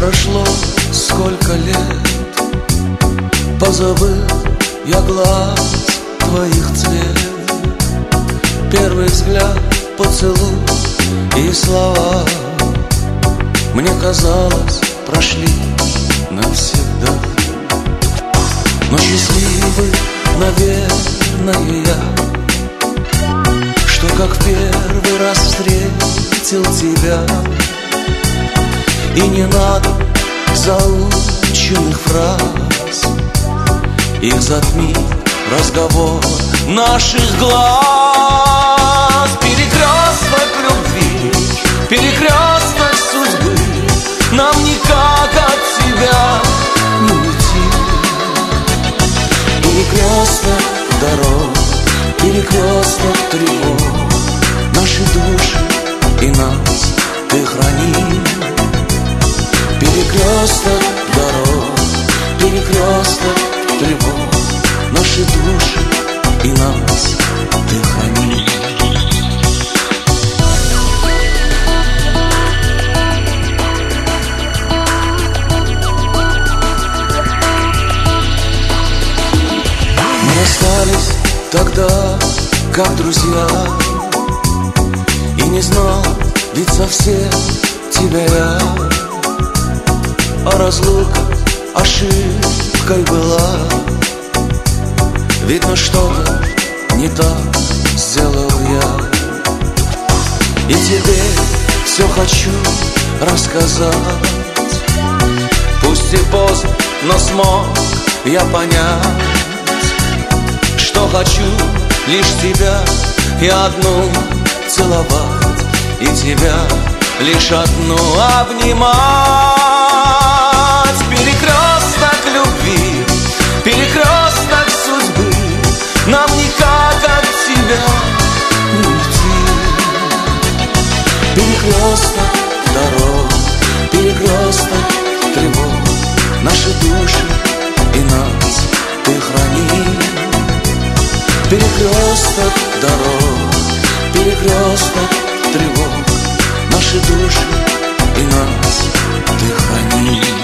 Прошло сколько лет, позабыл я глаз твоих цвет. Первый взгляд, поцелуй и слова, мне казалось, прошли навсегда. Но счастливый, наверное, я, что как в первый раз встретил тебя. И не надо заученных фраз, их затмит разговор наших глаз. Перекресток любви, перекресток судьбы, нам никак от тебя не уйти. Перекресток дорог, перекресток тревог, наши души и нас ты храни. Перекресток дорог, перекресток тревог, наши души и нас ты храни. Мы расстались тогда, как друзья, и не знал ведь совсем тебя я. А разлука ошибкой была, видно, что-то не так сделал я. И тебе все хочу рассказать, пусть и поздно, но смог я понять, что хочу лишь тебя и одну целовать, и тебя лишь одну обнимать. Перекресток любви, перекресток судьбы, нам никак от тебя не уйти. Перекресток дорог, перекресток тревог, наши души и нас ты храни. Перекресток дорог, перекресток тревог, наши души и нас ты храни.